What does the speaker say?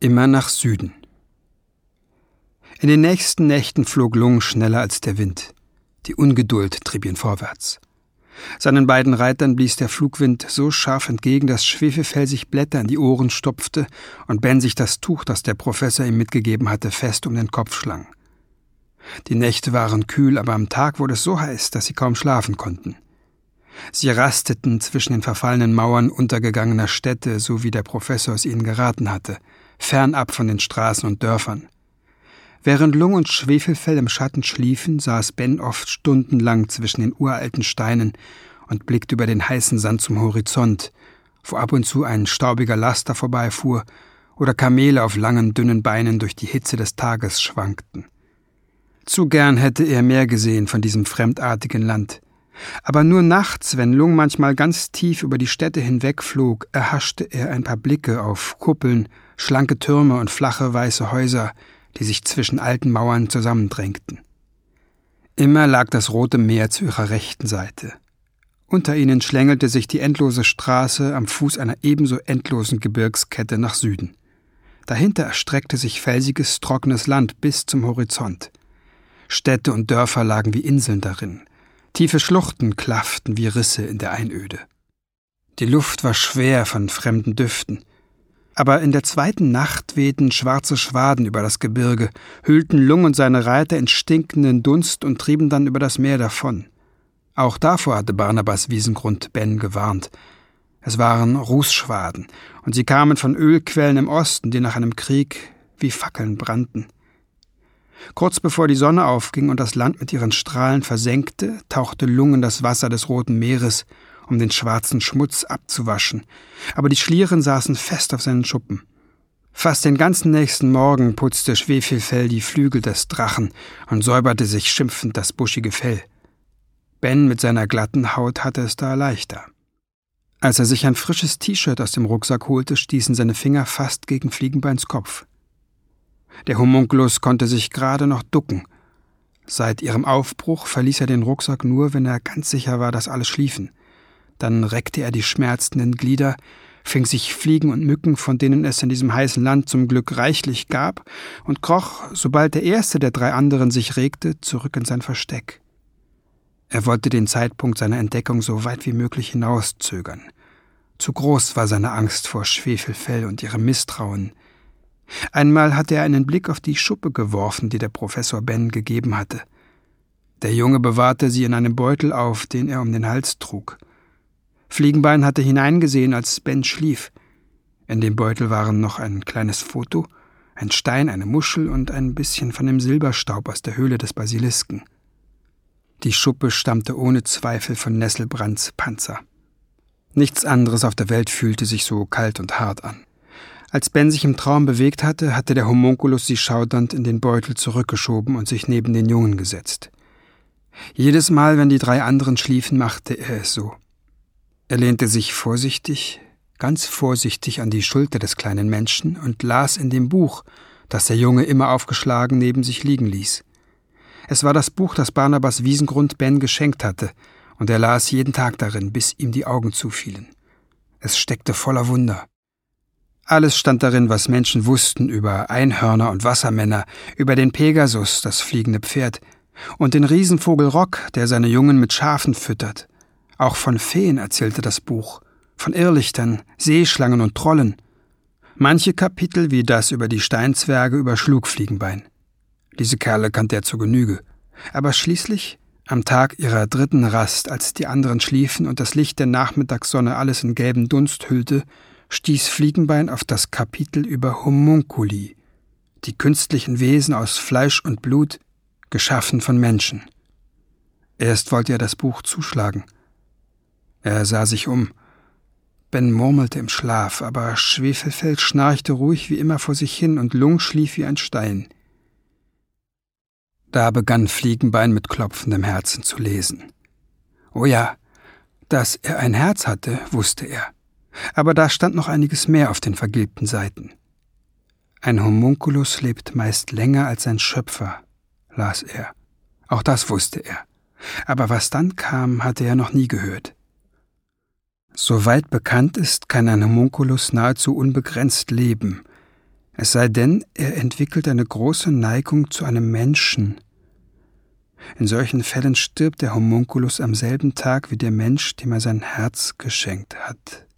Immer nach Süden. In den nächsten Nächten flog Lung schneller als der Wind. Die Ungeduld trieb ihn vorwärts. Seinen beiden Reitern blies der Flugwind so scharf entgegen, dass Schwefelfell sich Blätter in die Ohren stopfte und Ben sich das Tuch, das der Professor ihm mitgegeben hatte, fest um den Kopf schlang. Die Nächte waren kühl, aber am Tag wurde es so heiß, dass sie kaum schlafen konnten. Sie rasteten zwischen den verfallenen Mauern untergegangener Städte, so wie der Professor es ihnen geraten hatte, fernab von den Straßen und Dörfern. Während Lung und Schwefelfell im Schatten schliefen, saß Ben oft stundenlang zwischen den uralten Steinen und blickte über den heißen Sand zum Horizont, wo ab und zu ein staubiger Laster vorbeifuhr oder Kamele auf langen, dünnen Beinen durch die Hitze des Tages schwankten. Zu gern hätte er mehr gesehen von diesem fremdartigen Land. Aber nur nachts, wenn Lung manchmal ganz tief über die Städte hinwegflog, erhaschte er ein paar Blicke auf Kuppeln, schlanke Türme und flache weiße Häuser, die sich zwischen alten Mauern zusammendrängten. Immer lag das Rote Meer zu ihrer rechten Seite. Unter ihnen schlängelte sich die endlose Straße am Fuß einer ebenso endlosen Gebirgskette nach Süden. Dahinter erstreckte sich felsiges, trockenes Land bis zum Horizont. Städte und Dörfer lagen wie Inseln darin. Tiefe Schluchten klafften wie Risse in der Einöde. Die Luft war schwer von fremden Düften. Aber in der zweiten Nacht wehten schwarze Schwaden über das Gebirge, hüllten Lung und seine Reiter in stinkenden Dunst und trieben dann über das Meer davon. Auch davor hatte Barnabas Wiesengrund Ben gewarnt. Es waren Rußschwaden, und sie kamen von Ölquellen im Osten, die nach einem Krieg wie Fackeln brannten. Kurz bevor die Sonne aufging und das Land mit ihren Strahlen versenkte, tauchte Lung in das Wasser des Roten Meeres, um den schwarzen Schmutz abzuwaschen, aber die Schlieren saßen fest auf seinen Schuppen. Fast den ganzen nächsten Morgen putzte Schwefelfell die Flügel des Drachen und säuberte sich schimpfend das buschige Fell. Ben mit seiner glatten Haut hatte es da leichter. Als er sich ein frisches T-Shirt aus dem Rucksack holte, stießen seine Finger fast gegen Fliegenbeins Kopf. Der Homunculus konnte sich gerade noch ducken. Seit ihrem Aufbruch verließ er den Rucksack nur, wenn er ganz sicher war, dass alle schliefen. Dann reckte er die schmerzenden Glieder, fing sich Fliegen und Mücken, von denen es in diesem heißen Land zum Glück reichlich gab, und kroch, sobald der erste der drei anderen sich regte, zurück in sein Versteck. Er wollte den Zeitpunkt seiner Entdeckung so weit wie möglich hinauszögern. Zu groß war seine Angst vor Schwefelfell und ihrem Misstrauen. Einmal hatte er einen Blick auf die Schuppe geworfen, die der Professor Ben gegeben hatte. Der Junge bewahrte sie in einem Beutel auf, den er um den Hals trug. Fliegenbein hatte hineingesehen, als Ben schlief. In dem Beutel waren noch ein kleines Foto, ein Stein, eine Muschel und ein bisschen von dem Silberstaub aus der Höhle des Basilisken. Die Schuppe stammte ohne Zweifel von Nesselbrands Panzer. Nichts anderes auf der Welt fühlte sich so kalt und hart an. Als Ben sich im Traum bewegt hatte, hatte der Homunculus sie schaudernd in den Beutel zurückgeschoben und sich neben den Jungen gesetzt. Jedes Mal, wenn die drei anderen schliefen, machte er es so. Er lehnte sich vorsichtig, ganz vorsichtig an die Schulter des kleinen Menschen und las in dem Buch, das der Junge immer aufgeschlagen neben sich liegen ließ. Es war das Buch, das Barnabas Wiesengrund Ben geschenkt hatte, und er las jeden Tag darin, bis ihm die Augen zufielen. Es steckte voller Wunder. Alles stand darin, was Menschen wussten über Einhörner und Wassermänner, über den Pegasus, das fliegende Pferd, und den Riesenvogel Rock, der seine Jungen mit Schafen füttert. Auch von Feen erzählte das Buch, von Irrlichtern, Seeschlangen und Trollen. Manche Kapitel, wie das über die Steinzwerge, überschlug Fliegenbein. Diese Kerle kannte er zu Genüge. Aber schließlich, am Tag ihrer dritten Rast, als die anderen schliefen und das Licht der Nachmittagssonne alles in gelben Dunst hüllte, stieß Fliegenbein auf das Kapitel über Homunculi, die künstlichen Wesen aus Fleisch und Blut, geschaffen von Menschen. Erst wollte er das Buch zuschlagen. Er sah sich um. Ben murmelte im Schlaf, aber Schwefelfell schnarchte ruhig wie immer vor sich hin und Lung schlief wie ein Stein. Da begann Fliegenbein mit klopfendem Herzen zu lesen. Oh ja, dass er ein Herz hatte, wusste er. Aber da stand noch einiges mehr auf den vergilbten Seiten. Ein Homunculus lebt meist länger als sein Schöpfer, las er. Auch das wusste er. Aber was dann kam, hatte er noch nie gehört. Soweit bekannt ist, kann ein Homunculus nahezu unbegrenzt leben. Es sei denn, er entwickelt eine große Neigung zu einem Menschen. In solchen Fällen stirbt der Homunculus am selben Tag wie der Mensch, dem er sein Herz geschenkt hat.